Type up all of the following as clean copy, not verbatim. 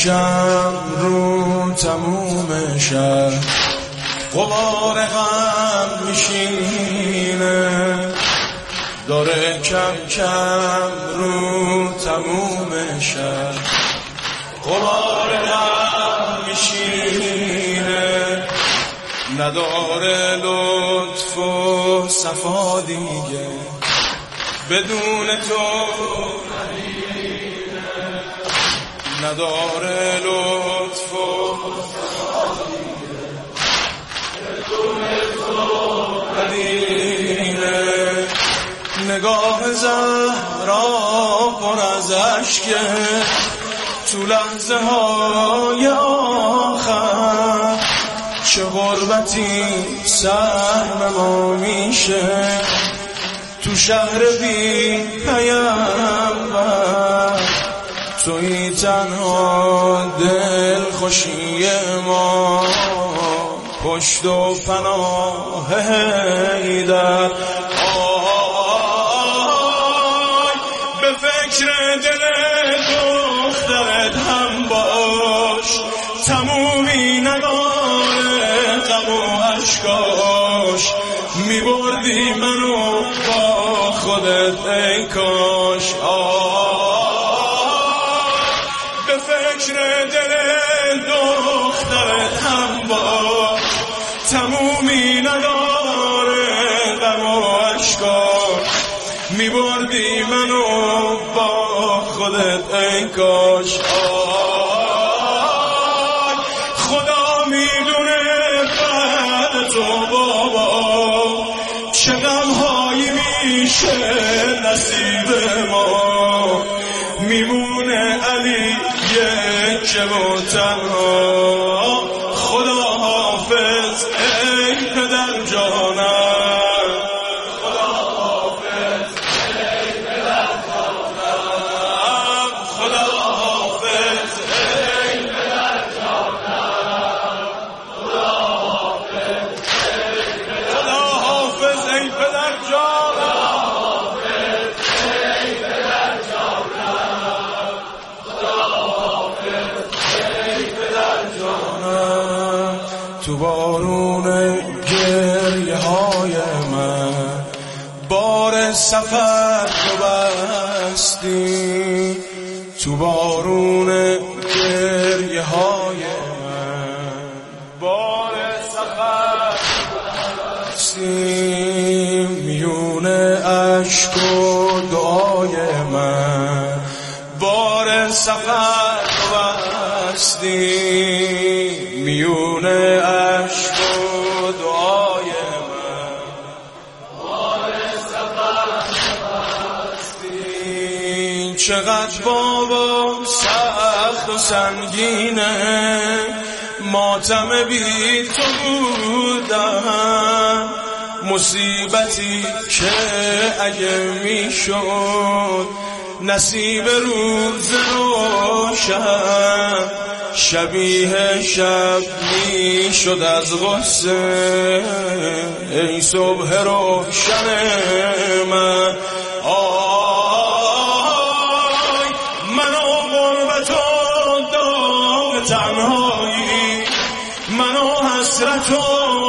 کم رو تموم شهر غبار غم میشینه، داره کم کم رو تموم شهر غبار غم میشینه، نداره لطف و صفا دیگه بدون تو، نداره لطف و صفا دیگه بدون تو مدینه. نگاه زهرا پر از اشکه تو لحظه های آخر، چه غربتی سهم ما میشه تو شهر بی پیامبر، توی تنها دل خوشی ما پشت و پناه حیدر. به فکر دل دخترت هم باش، تمومی نداره غم و اشکاش، میبردی منو با خودت ای کاش. به فکر دل دخترت هم باش، تمومی نداره غم و اشکاش، میبردی منو با خودت ای کاش. خدا میدونه بعد تو بابا چه غمهایی میشه نصیب ما، میمونه علی یک و تنها. خدا حافظ ای پدر جانم، خدا حافظ ای پدر جانم، خدا حافظ ای پدر جانم، خدا حافظ ای پدر جانم، ای پدر جانم، خدا حافظ ای پدر جانم. تو بارون گریه های من بار سفر رو بستی، تو بارون گریه های من بار سفر بستی، میون اشک و دعای من بار سفر رو بستی، میون اشک و دعای من بار سفر بستی. چقدر بابا سخت و سنگینه ماتم بی تو بودم، مصیبتی که اگه میشد نصیب روز روشن، شبیه شب میشد از غصه ای صبح روشن من. منو غربت و داغ تنهایی، منو حسرت و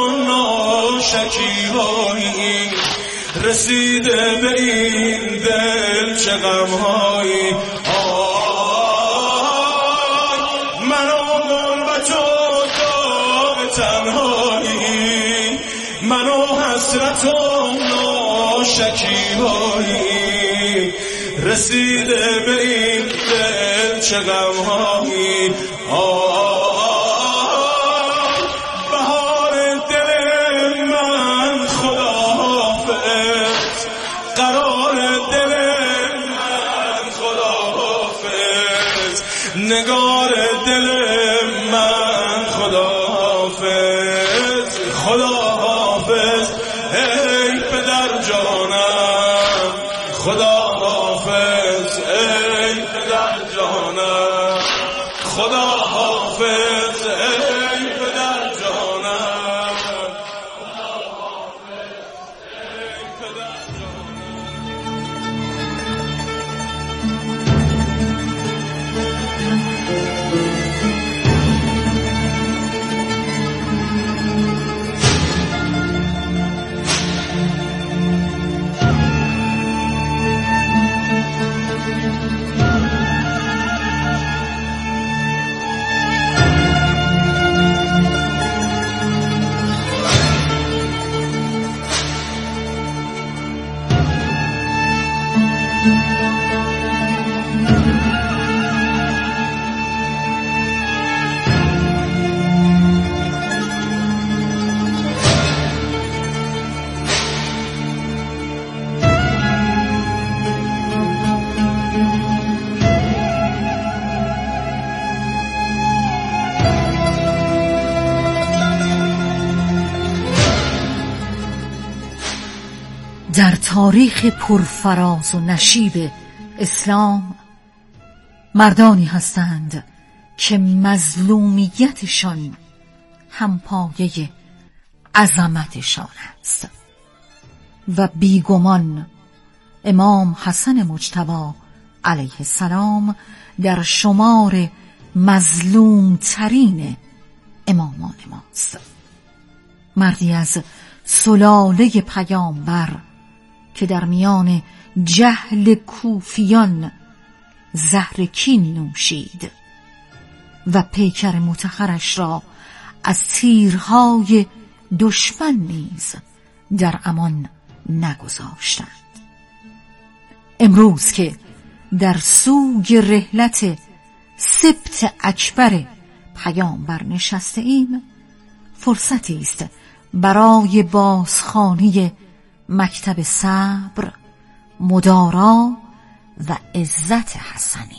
ناشکیبایی، رسیده به این دل چه غمهایی. منو غربت و داغ تنهایی، منو حسرت و ناشکیبایی، رسیده به این دل چه غمهایی. بهار دل من خدا حافظ، قرار دل من خدا حافظ، نگار دل من خدا حافظ، خدا حافظ ای پدر جانم، خدا حافظ ای پدر جانم، خدا حافظ ای پدر جانم، خدا حافظ ای پدر جانم. در تاریخ پرفراز و نشیب اسلام مردانی هستند که مظلومیتشان همپایه عظمتشان است و بیگمان امام حسن مجتبی علیه السلام در شمار مظلوم ترین امامان ماست. مردی از سلاله پیامبر که در میان جهل کوفیان زهر کین نوشید و پیکر متحرش را از تیرهای دشمن نیز در امان نگذاشتند. امروز که در سوگ رحلت سبط اکبر پیامبر نشسته ایم، فرصتی است برای بازخوانی مکتب صبر، مدارا و عزت حسنی.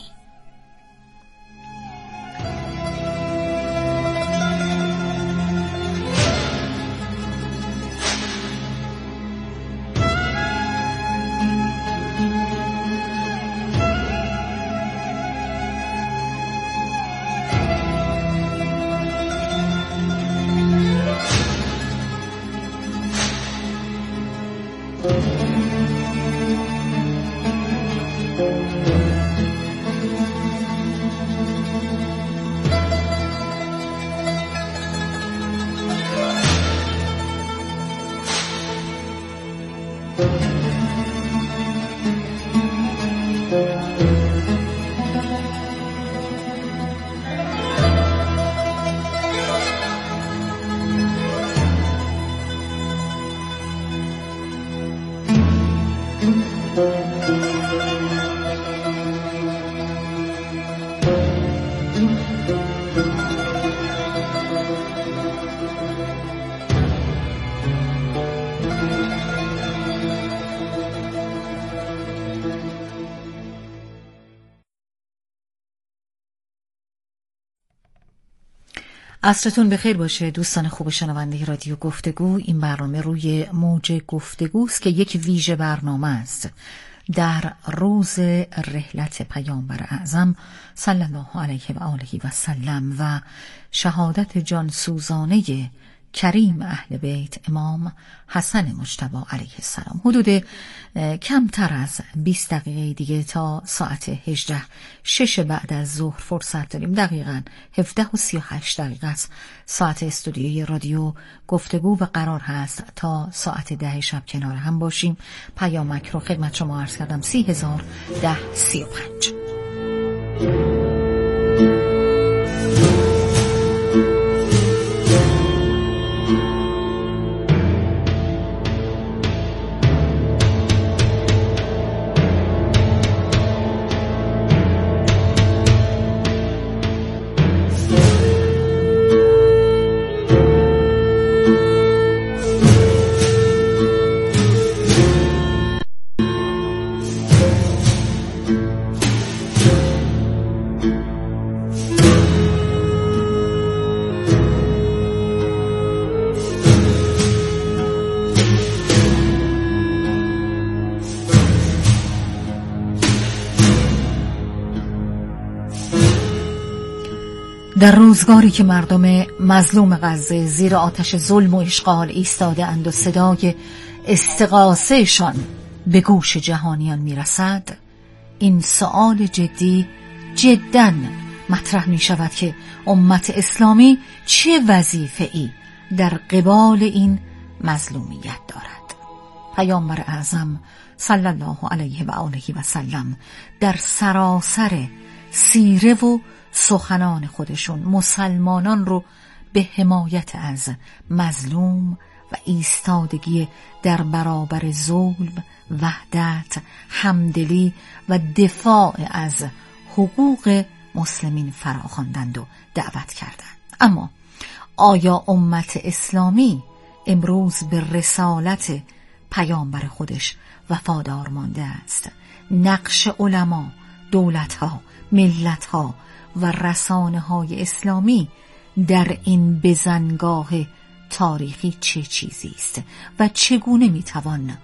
عصرتون بخیر باشه دوستان خوب شنونده رادیو گفتگو. این برنامه روی موج گفتگوست که یک ویژه برنامه است در روز رحلت پیامبر اعظم صلی الله علیه و آله و سلم و شهادت جانسوزانه کریم اهل بیت امام حسن مجتبی علیه السلام. حدود کمتر از 20 دقیقه دیگه تا ساعت 18 6 بعد از ظهر فرصت داریم. دقیقاً 17:38 دقیقه است ساعت استودیوی رادیو گفتگو و قرار هست تا ساعت 10 شب کنار هم باشیم. پیامک رو خدمت شما عرض کردم 30,1035. در روزگاری که مردم مظلوم غزه زیر آتش ظلم و اشغال ایستاده اند و صدای استغاثه‌شان به گوش جهانیان میرسد، این سؤال جداً مطرح می شود که امت اسلامی چه وظیفه‌ای در قبال این مظلومیت دارد. پیامبر اعظم صلی الله علیه و آله و سلم در سراسر سیره و سخنان خودشون مسلمانان رو به حمایت از مظلوم و ایستادگی در برابر ظلم، وحدت، همدلی و دفاع از حقوق مسلمین فراخواندند و دعوت کردند. اما آیا امت اسلامی امروز به رسالت پیامبر خودش وفادار مانده است؟ نقش علما، دولت‌ها، ملت‌ها و رسانه‌های اسلامی در این بزنگاه تاریخی چه چیزی است و چگونه میتوان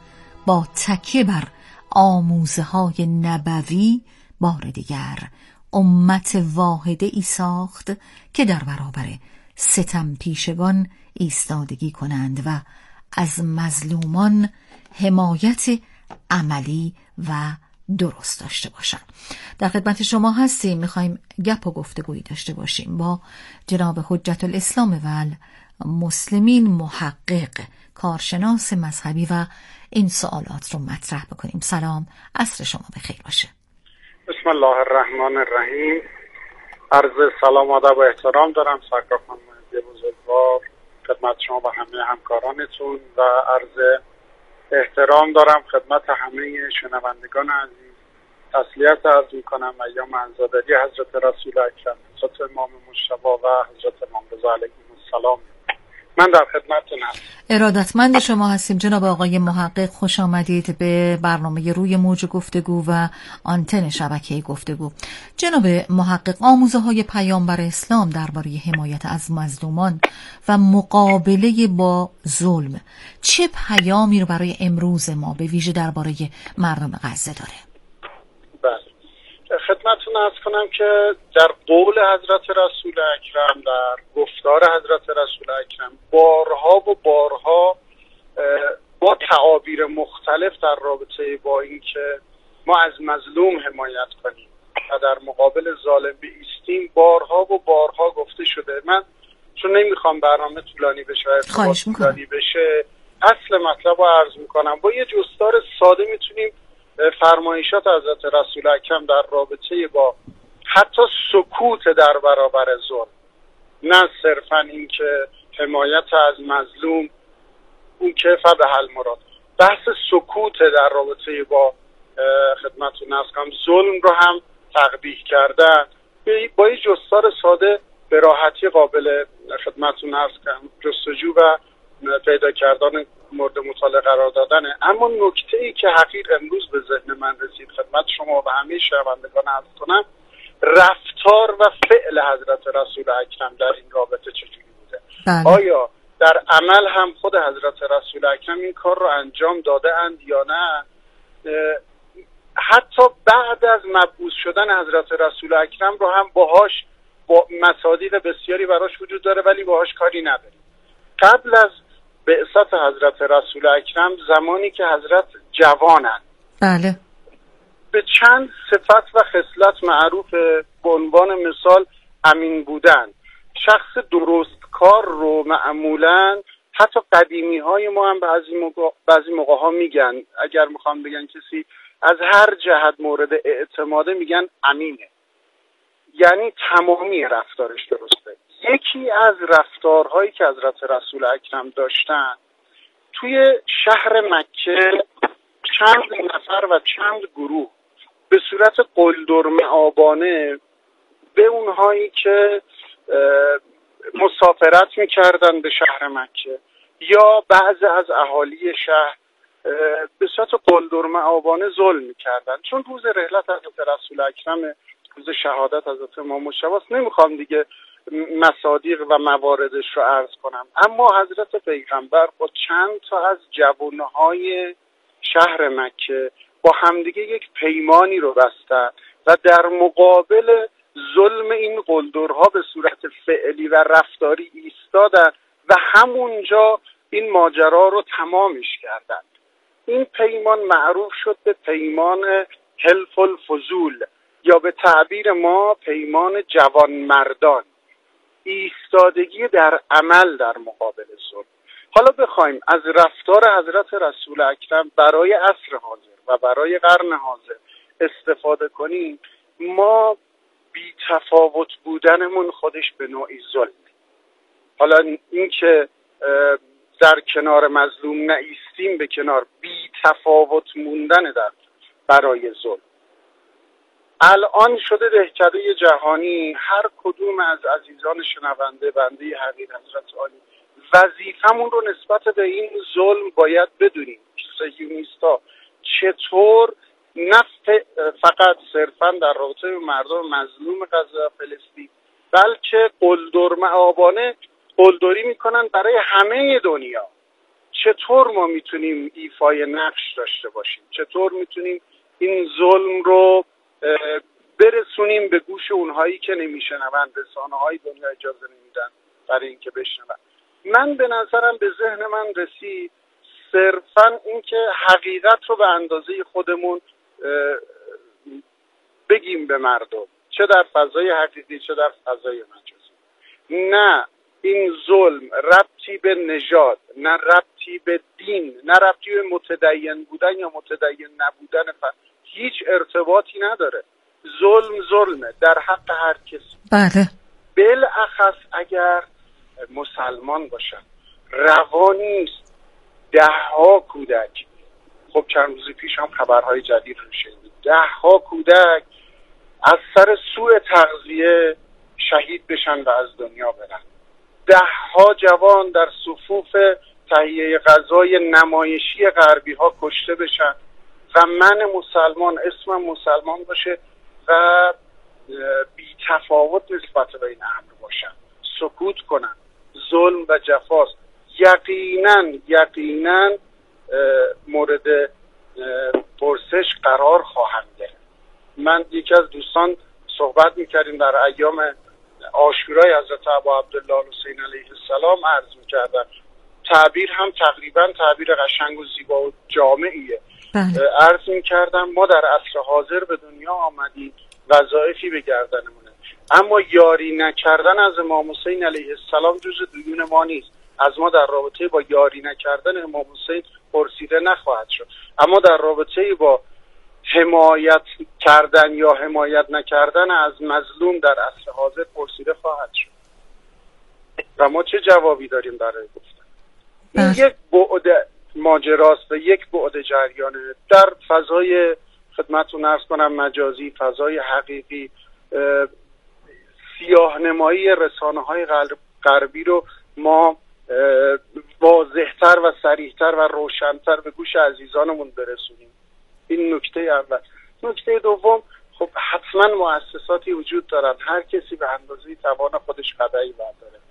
با تکیه بر آموزه های نبوی بار دیگر امت واحده ای ساخت که در برابر ستم پیشگان ایستادگی کنند و از مظلومان حمایت عملی و درست داشته باشند. در خدمت شما هستیم. میخوایم گپ و گفتگویی داشته باشیم با جناب حجت الاسلام والمسلمین، محقق، کارشناس مذهبی و این سوالات رو مطرح بکنیم. سلام، عصر شما بخیر باشه. بسم الله الرحمن الرحیم. عرض سلام و ادب و احترام دارم سرکار خانم بزرگوار خدمت شما و همه همکارانتون و عرض احترام دارم خدمت همه شنوندگان عزیز. تسلیت عرض میکنم ایام عزاداری حضرت رسول اکرم، حضرت امام مجتبی و حضرت امام رضا علیهم السلام. من در خدمتتون هستم. ارادتمند شما هستیم جناب آقای محقق. خوش آمدید به برنامه روی موج گفتگو و آنتن شبکه گفتگو. جناب محقق، آموزه های پیامبر اسلام درباره حمایت از مظلومان و مقابله با ظلم چه پیامی رو برای امروز ما به ویژه درباره مردم غزه داره؟ بله، خدمتتون عرض کنم که در قول حضرت رسول اکرم، در گفتار حضرت رسول اکرم بارها و بارها با تعابیر مختلف در رابطه با این که ما از مظلوم حمایت کنیم و در مقابل ظالم بایستیم بارها و بارها گفته شده. من چون نمیخوام برنامه طولانی بشه اصل مطلب رو عرض میکنم. با یه جستار ساده میتونیم فرمایشات حضرت رسول اکرم در رابطه با حتی سکوت در برابر ظلم، نه صرفا این که حمایت از مظلوم اون که فبحل مراد، بحث سکوت در رابطه با خدمتتون عرض کنم ظلم رو هم تقبیح کردن با یه جستار ساده به راحتی قابل خدمتتون عرض کنم جستجو و پیدا کردن مورد مطالعه قرار دادنه. اما نکته ای که حقیق امروز به ذهن من رسید خدمت شما و همه شنوندگان عرض کنم، رفتار و فعل حضرت رسول اکرم در این رابطه چجوری بوده. آیا در عمل هم خود حضرت رسول اکرم این کار رو انجام داده اند یا نه؟ حتی بعد از مبعوث شدن حضرت رسول اکرم رو هم با مصادیق بسیاری براش وجود داره ولی باهاش کاری نداریم. قبل از بعثت حضرت رسول اکرم، زمانی که حضرت جوانند، بله، به چند صفت و خصلت معروف به عنوان مثال امین بودن. شخص درست کار رو معمولا حتی قدیمی های ما هم بعضی موقع ها میگن، اگر میخوام بگن کسی از هر جهت مورد اعتماده میگن امینه، یعنی تمامی رفتارش درسته. یکی از رفتارهایی که حضرت رسول اکرم داشتن، توی شهر مکه چند نفر و چند گروه به صورت قلدر معابانه به اونهایی که مسافرت میکردن به شهر مکه یا بعضی از اهالی شهر به صورت قلدر معابانه ظلم میکردن. چون روز رحلت حضرت رسول اکرم، روز شهادت حضرت امام مجتبی، نمیخوام دیگه مصادیق و مواردش رو عرض کنم، اما حضرت پیغمبر با چند تا از جوانهای شهر مکه با همدیگه یک پیمانی رو بستن و در مقابل ظلم این قلدرها به صورت فعلی و رفتاری ایستادن و همونجا این ماجرا رو تمامش کردن. این پیمان معروف شد به پیمان حلف الفضول یا به تعبیر ما پیمان جوانمردان، ایستادگی در عمل در مقابل ظلم. حالا بخوایم از رفتار حضرت رسول اکرم برای عصر حاضر و برای قرن حاضر استفاده کنیم، ما بی تفاوت بودنمون خودش به نوعی ظلمه. حالا این که در کنار مظلوم نایستیم به کنار، بی تفاوت موندن در برای ظلم. الان شده دهکده جهانی، هر کدوم از عزیزان شنونده بنده حقیر حضرت عالی وظیفمون رو نسبت به این ظلم باید بدونیم. صهیونیستا چطور نه فقط صرفا در رابطه به مردم مظلوم غزه و فلسطین، بلکه قلدر معابانه قلدری میکنن برای همه دنیا، چطور ما میتونیم ایفای نقش داشته باشیم، چطور میتونیم این ظلم رو برسونیم به گوش اونهایی که نمیشنوند، رسانه‌های دنیا اجازه نمیدن برای اینکه بشنون. من به نظرم به ذهن من رسید صرفاً اینکه حقیقت رو به اندازه خودمون بگیم به مردم، چه در فضای حقیقی چه در فضای مجازی. نه این ظلم ربطی به نژاد، نه ربطی به دین، نه ربطی به متدین بودن یا متدین نبودن، هیچ ارتباطی نداره. ظلمه در حق هر کسی. بله. بالاخص اگر مسلمان باشن. روا نیست 10 کودک، خب چند روز پیش هم خبرهای جدید رو شنیدیم، 10 کودک از سر سوء تغذیه شهید بشن و از دنیا برن. 10 جوان در صفوف تهیه غذای نمایشی غربی ها کشته بشن و من مسلمان اسمم مسلمان باشه و بی تفاوت نسبت به این امر باشن، سکوت کنن. ظلم و جفاست. یقینا مورد پرسش قرار خواهند گرفت. من یکی از دوستان صحبت میکردیم در ایام عاشورای حضرت ابا عبدالله الحسین علیه السلام، عرض میکردن تعبیر هم تقریبا تعبیر قشنگ و زیبا و جامعیه. عرض میکردم ما در عصر حاضر به دنیا آمدیم، وظایفی به گردنمونه، اما یاری نکردن از امام حسین علیه السلام جز دیون ما نیست. از ما در رابطه با یاری نکردن امام حسین پرسیده نخواهد شد، اما در رابطه با حمایت کردن یا حمایت نکردن از مظلوم در عصر حاضر پرسیده خواهد شد و ما چه جوابی داریم برای گفتن؟ این یک بعد ماجراست و یک بعد جریانه. در فضای خدمتتون عرض کنم مجازی، فضای حقیقی، سیاه‌نمایی رسانه‌های غربی رو ما واضح‌تر و صریح‌تر و روشن‌تر به گوش عزیزانمون برسونیم. این نکته اول. نکته دوم، خب حتما مؤسساتی وجود دارن، هر کسی به اندازه توان خودش قدمی برداره.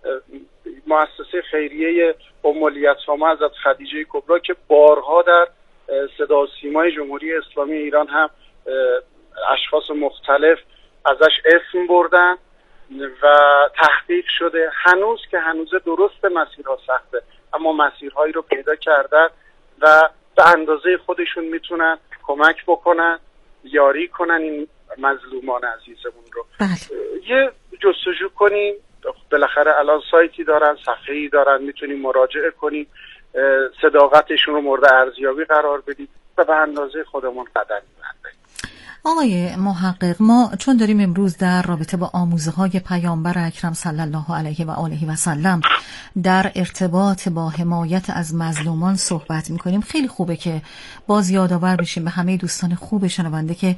مؤسسه خیریه ام الیتامى حضرت خدیجه کبری که بارها در صدا و سیمای جمهوری اسلامی ایران هم اشخاص مختلف ازش اسم بردن و تحقیق شده، هنوز که هنوز درست مسیرها سخته اما مسیرهایی رو پیدا کردن و به اندازه خودشون میتونن کمک بکنن، یاری کنن این مظلومان عزیزمون رو. یه جستجو کنیم، بالاخره الان سایتی دارن، صفحه‌ای دارن، میتونیم مراجعه کنیم، صداقتشون رو مورد ارزیابی قرار بدیم و به اندازه خودمون قدم برداریم. آقای محقق، ما چون داریم امروز در رابطه با آموزه‌های پیامبر اکرم صلی الله علیه و آله و سلم در ارتباط با حمایت از مظلومان صحبت می‌کنیم، خیلی خوبه که باز یادآور بشیم به همه دوستان خوب شنونده که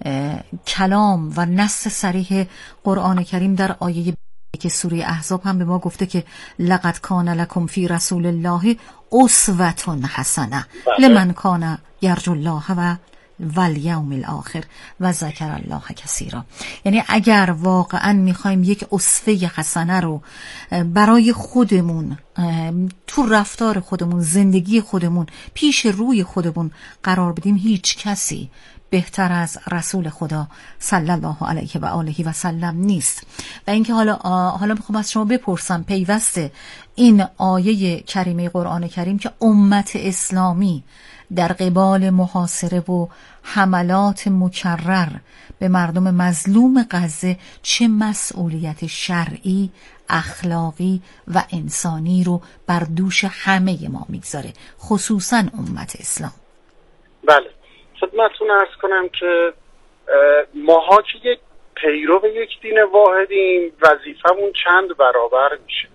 کلام و نص صریح قرآن کریم در آیه که سوره احزاب هم به ما گفته که لقد کان لکم فی رسول الله اسوة حسنه لمن کان یرجو الله و والیوم الاخر و ذکر الله کثیرا. یعنی اگر واقعا میخوایم یک اسوه حسنه رو برای خودمون تو رفتار خودمون، زندگی خودمون، پیش روی خودمون قرار بدیم، هیچ کسی بهتر از رسول خدا صلی الله علیه و آله و سلم نیست. و اینکه حالا میخوام از شما بپرسم پیوسته این آیه کریمه قرآن کریم که امت اسلامی در قبال محاصره و حملات مکرر به مردم مظلوم غزه چه مسئولیت شرعی، اخلاقی و انسانی رو بر دوش همه ما میگذاره، خصوصا امت اسلام. بله، خدمتتون عرض کنم که ماها که یک پیرو یک دین واحدیم، وظیفمون چند برابر میشه.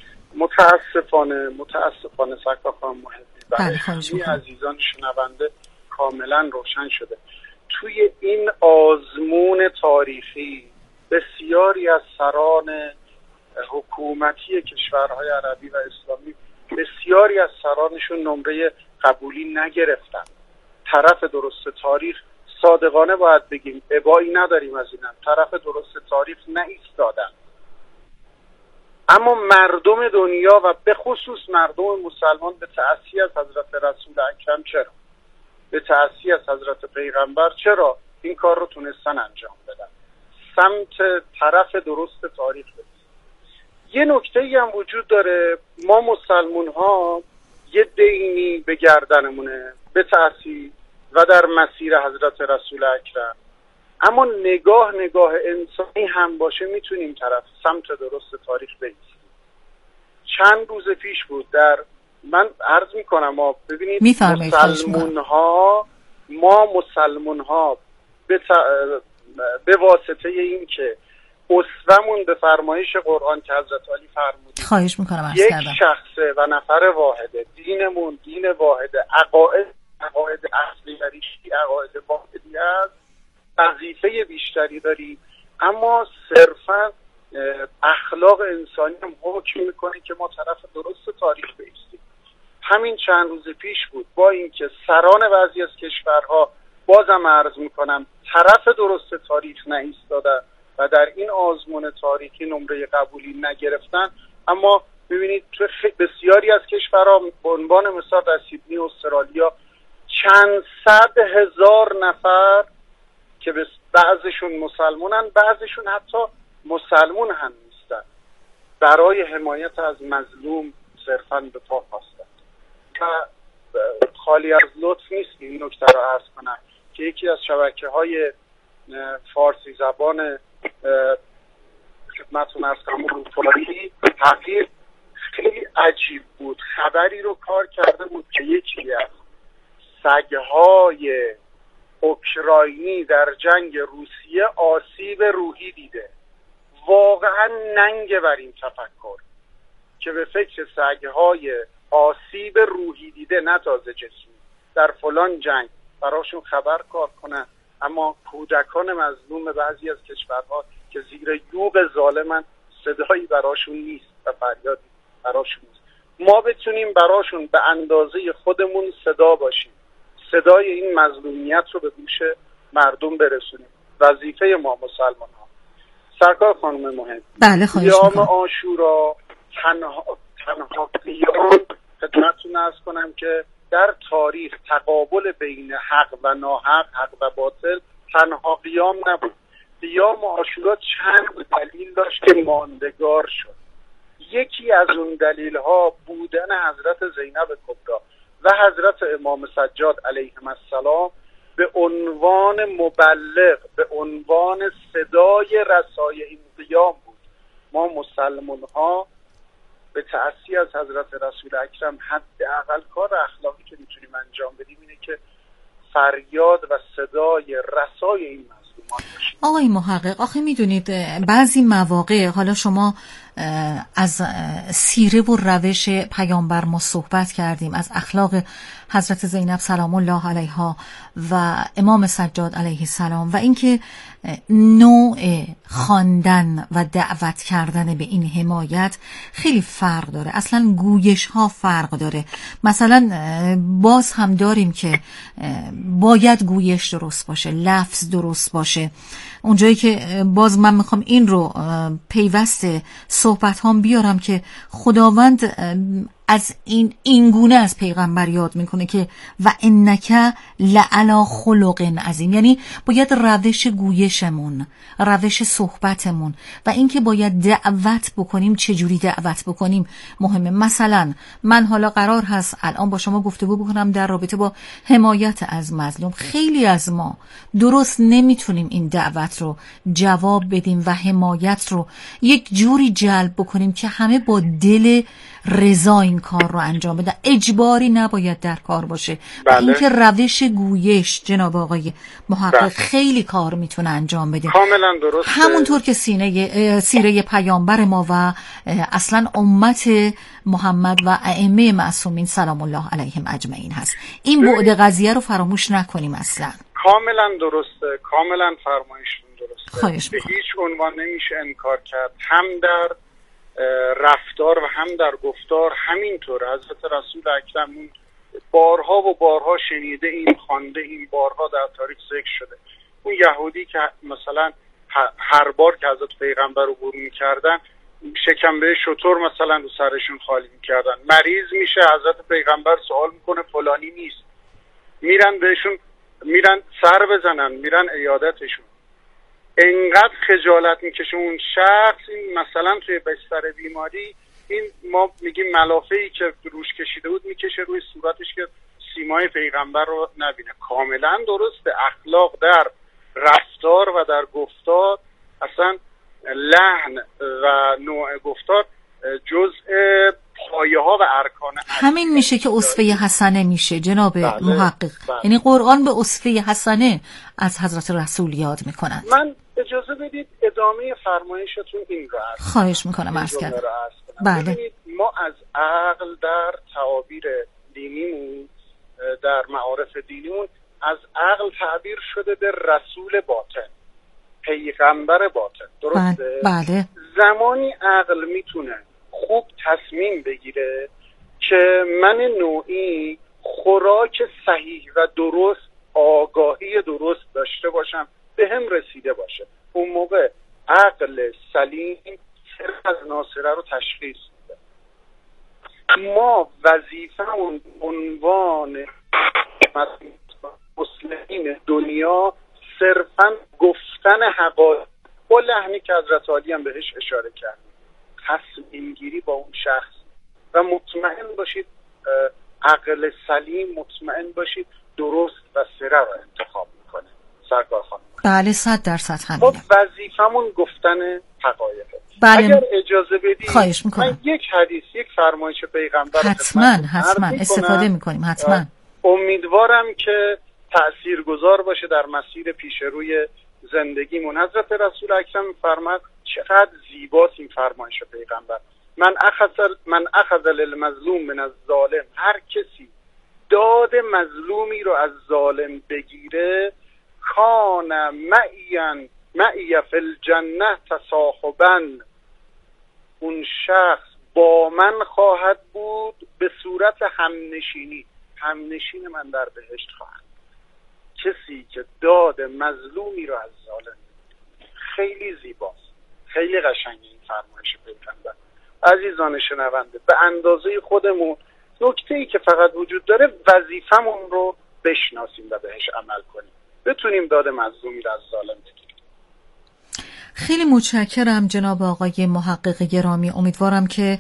متاسفانه سرکار خانم محبی برای همه عزیزان شنونده کاملا روشن شده. توی این آزمون تاریخی بسیاری از سران حکومتی کشورهای عربی و اسلامی، بسیاری از سرانشون نمره قبولی نگرفتن. طرف درست تاریخ صادقانه باید بگیم، ابایی نداریم از اینم، طرف درست تاریخ نایستادن. اما مردم دنیا و به خصوص مردم مسلمان به تأسی از حضرت رسول اکرم چرا؟ به تأسی از حضرت پیغمبر چرا این کار رو تونستن انجام بدن؟ سمت طرف درست تاریخ بدن. یه نکته‌ای هم وجود داره، ما مسلمون ها یه دینی به گردنمونه به تأسی و در مسیر حضرت رسول اکرم، اما نگاه انسانی هم باشه میتونیم طرف سمت درست تاریخ بایستیم. چند روز پیش بود من عرض میکنم ببینید ما مسلمون ها به واسطه این که اسومون به فرمایش قرآن که حضرت علی فرمودید خواهش میکنم یک شخصه و نفر واحده، دینمون دین واحده، عقاید اصلی و ریشی عقاید واحدی است، وظیفه بیشتری داریم، اما صرفا اخلاق انسانی هم حکم میکنه که ما طرف درست تاریخ بایستیم. همین چند روز پیش بود با اینکه سران بعضی از کشورها بازم عرض میکنم طرف درست تاریخ نایستادن و در این آزمون تاریخی نمره قبولی نگرفتن، اما ببینید تو بسیاری از کشورها به عنوان مثال در سیدنی استرالیا چند صد هزار نفر که بعضشون مسلمونن بعضشون حتی مسلمون هم نیستن برای حمایت از مظلوم صرفاً به پا خواستن. و خالی از لطف نیست این نکته را عرض کنم که یکی از شبکه‌های فارسی زبان خدمتتون عرض کنم روپایی تغییر خیلی عجیب بود، خبری رو کار کرده بود که یکی از سگ‌های اوکراینی در جنگ روسیه آسیب روحی دیده. واقعا ننگه بر این تفکر که به فکر سگ‌های آسیب روحی دیده نه تازه جسمی در فلان جنگ براشون خبر کار کنن، اما کودکان مظلوم بعضی از کشورها که زیر یوغ ظالمن صدایی براشون نیست و فریادی براشون نیست. ما بتونیم براشون به اندازه خودمون صدا باشیم، صدای این مظلومیت رو به گوش مردم برسونیم. وظیفه ما مسلمان ها. سرکار خانم مهم، بله خواهش میکنم. قیام عاشورا تنها قیام خدمتتون عرض کنم که در تاریخ تقابل بین حق و ناحق، حق و باطل تنها قیام نبود. قیام عاشورا چند دلیل داشت که ماندگار شد. یکی از اون دلیل ها بودن حضرت زینب کبری و حضرت امام سجاد علیهم السلام به عنوان مبلغ، به عنوان صدای رسای این قیام بود. ما مسلمان ها به تأسی از حضرت رسول اکرم حداقل کار اخلاقی که میتونیم انجام بدیم اینه که فریاد و صدای رسای این مظلومان باشیم. آقای محقق، آخه میدونید بعضی مواقع، حالا شما از سیره و روش پیامبر ما صحبت کردیم، از اخلاق حضرت زینب سلام الله علیها و امام سجاد علیه السلام و اینکه نوع خواندن و دعوت کردن به این حمایت خیلی فرق داره، اصلا گویش ها فرق داره. مثلا باز هم داریم که باید گویش درست باشه، لفظ درست باشه. اونجایی که باز من میخوام این رو پیوست صحبت هم بیارم که خداوند از این گونه از پیغمبر یاد میکنه که و انک لعلی خلق عظیم، یعنی باید روش گویشمون، روش صحبتمون و اینکه باید دعوت بکنیم چجوری دعوت بکنیم مهمه. مثلا من حالا قرار هست الان با شما گفتگو بکنم در رابطه با حمایت از مظلوم. خیلی از ما درست نمیتونیم این دعوت رو جواب بدیم و حمایت رو یک جوری جلب بکنیم که همه با دل رضا این کار رو انجام بده. اجباری نباید در کار باشه. بله. اینکه روش گویش جناب آقای محقق بله. خیلی کار میتونه انجام بده. کاملا درسته. همونطور که سیره پیامبر ما و اصلا امت محمد و ائمه معصومین سلام الله علیهم اجمعین هست. این بعد قضیه رو فراموش نکنیم اصلا. کاملا درسته، کاملا فرمایشتون درسته. خواهش به هیچ عنوان نمیشه انکار کرد. هم در رفتار و هم در گفتار همینطور. حضرت رسول اکرم بارها و بارها شنیده این، خوانده این، بارها در تاریخ ذکر شده. اون یهودی که مثلا هر بار که حضرت پیغمبر رو برون می‌کردن شکمبه شتر مثلا رو سرشون خالی میکردن. مریض میشه، حضرت پیغمبر سوال میکنه فلانی نیست، میرن بهشون، میرن سر بزنن، میرن عیادتشون. انقدر خجالت میکشه اون شخص، این مثلا توی بستر بیماری، این ما میگیم ملافه‌ای که روش کشیده بود میکشه روی صورتش که سیمای پیغمبر رو نبینه. کاملا درسته، اخلاق در رفتار و در گفتار، اصلا لحن و نوع گفتار جزء پایه ها و ارکان همین میشه که اسوه حسنه میشه جناب بله، محقق. بله. یعنی قرآن به اسوه حسنه از حضرت رسول یاد میکنند. من اجازه بدید ادامه فرمایشتون این رو عرض خواهش میکنم، عرض کردم. بله. ببینید ما از عقل در تعابیر دینیمون، در معارف دینیمون، از عقل تعبیر شده به رسول باطن، پیغمبر باطن. درسته؟ بله. زمانی عقل میتونه خوب تصمیم بگیره که من نوعی خوراک صحیح و درست، آگاهی درست داشته باشم، به هم رسیده باشه. اون موقع عقل سلیم سر از ناصره رو تشخیص میده. ما وظیفمون عنوان مسلمین دنیا صرفا گفتن حقایق با لحنی که حضرت علی هم بهش اشاره کرد، تصمیم گیری با اون شخص. و مطمئن باشید عقل سلیم، مطمئن باشید درست و سره رو انتخاب میکنه. سرکار خانم بله 100% همینه. خب وظیفمون گفتن حقایقه. بله. اگر اجازه بدید خواهش میکنم. من یک حدیث، یک فرمایش پیغمبر حتما استفاده میکنیم. حتما امیدوارم که تأثیرگذار باشه در مسیر پیش روی زندگیمون. حضرت رسول اکرم فرمود، چقدر زیباست این فرمایش پیغمبر، من اخذ للمظلوم من الظالم، هر کسی داد مظلومی رو از ظالم بگیره، کان معی فی الجنه تصاحبا، اون شخص با من خواهد بود به صورت همنشینی، همنشین من در بهشت خواهد. کسی که داد مظلومی رو از ظالم، خیلی زیباست، خیلی قشنگه این فرمایش پیغمبر. عزیزان شنونده، به اندازه خودمون نکته‌ای که فقط وجود داره، وظیفمون رو بشناسیم و بهش عمل کنیم، بتونیم داد مظلومی رو از ظالم بگیریم. خیلی متشکرم جناب آقای محقق گرامی. امیدوارم که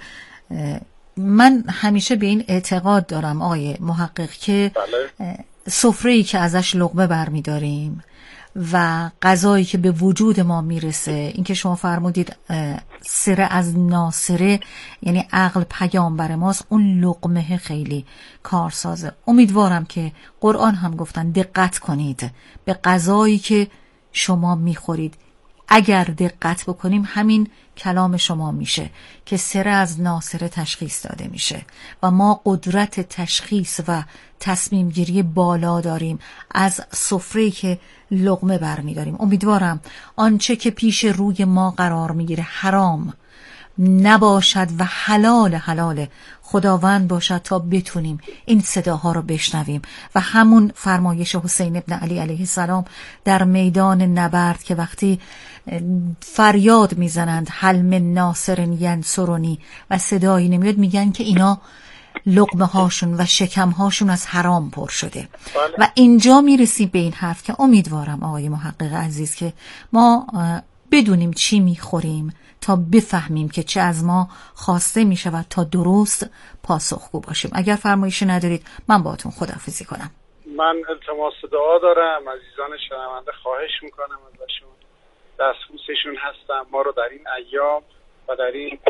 من همیشه به این اعتقاد دارم آقای محقق که بله. سفره‌ای که ازش لقمه برمی‌داریم و غذایی که به وجود ما میرسه، این که شما فرمودید سره از ناصره، یعنی عقل پیامبر ماست، اون لقمه خیلی کارسازه. امیدوارم که قرآن هم گفتن دقت کنید به غذایی که شما میخورید. اگر دقت بکنیم همین کلام شما میشه که سره از ناصره تشخیص داده میشه و ما قدرت تشخیص و تصمیم گیری بالا داریم از سفره‌ای که لقمه برمیداریم. امیدوارم آنچه که پیش روی ما قرار میگیره حرام نباشد و حلال خداوند باشد تا بتونیم این صداها رو بشنویم و همون فرمایش حسین ابن علی علیه السلام در میدان نبرد که وقتی فریاد میزنند هل من ناصر ینصرنی و صدایی نمیاد، میگن که اینا لقمه هاشون و شکم هاشون از حرام پر شده. بله. و اینجا میرسیم به این حرف که امیدوارم آقای محقق عزیز که ما بدونیم چی میخوریم تا بفهمیم که چه از ما خواسته میشه و تا درست پاسخگو باشیم. اگر فرمایشی ندارید من باهاتون خداحافظی کنم. من التماس دعا دارم، عزیزان شنونده خواهش میکنم ازشون، دستبوسشون هستم. ما رو در این ایام و در این